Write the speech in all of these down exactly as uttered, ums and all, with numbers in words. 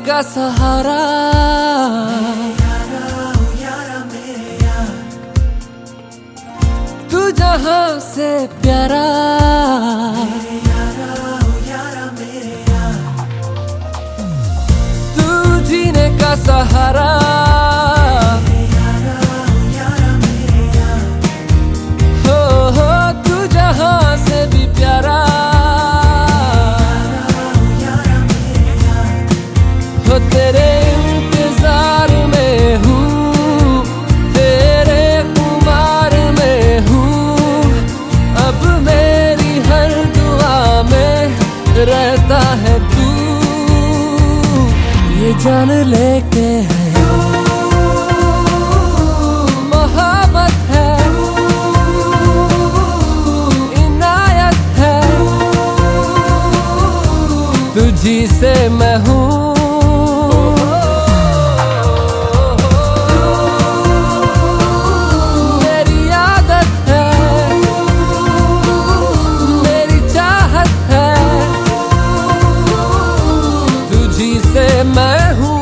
का सहारा, तू जहां से प्यारा, तू जीने का सहारा, हो हो तू जहां से भी प्यारा, हो तेरे इंतजार में हूँ, तेरे खुमार में हूँ, अब मेरी हर दुआ में रहता है तू, ये जान लेके है मोहब्बत है, इनायत है, तुझी से मैं हूँ। मैं हूँ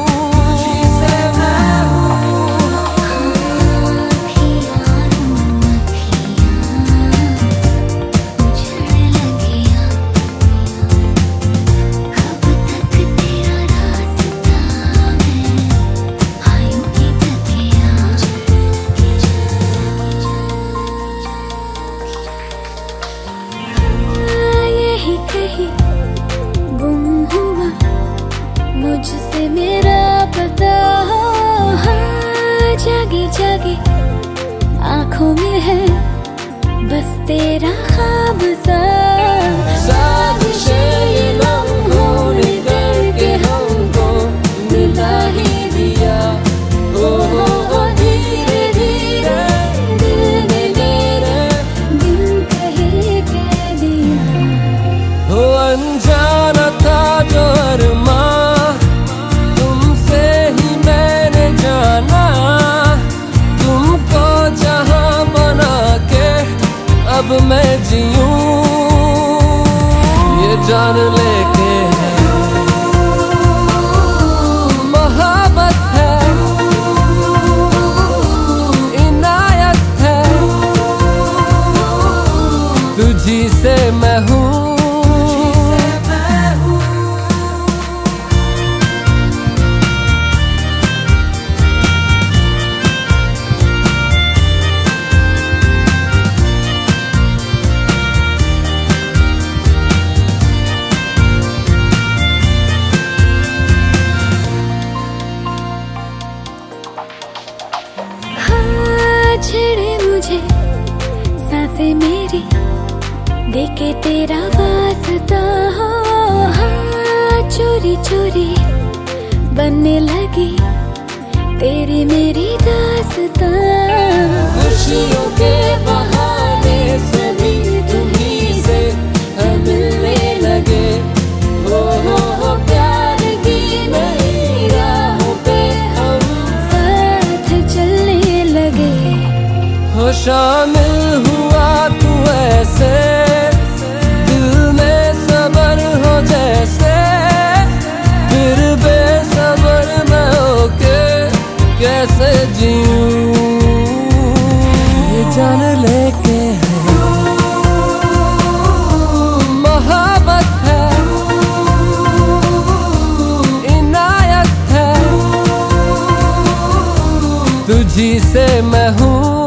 मुझसे मेरा पता, हाँ, जागे जागे आँखों में है बस तेरा ख्वाब सा, साजिशें ये लम्हों ने करके हमको मिला ही दिया, ओ हो हो धीरे धीरे दिल ने मेरे दिल कहे कह दिया, हो अनजाना था जो अरमां अब मैं जीऊं, ये जान लेके है मोहब्बत है, इनायत है, तुझी से मैं हूँ। छेड़े मुझे सांसें मेरी देखे तेरा वास्ता, हाँ, चोरी चोरी बनने लगी तेरी मेरी दास्तां, खुशियों के बहाने सभी तुम्हीं से मिलने लगे, हो हो हो प्यार की नई राहों पे हम साथ चलने लगे, हो शामिल हुआ तू ऐसे दिल में सबर हो जैसे, फिर बेसबर मैं होके कैसे जीऊं, ये जान लेके है मोहब्बत है, इनायत है, तुझी से मैं हूँ।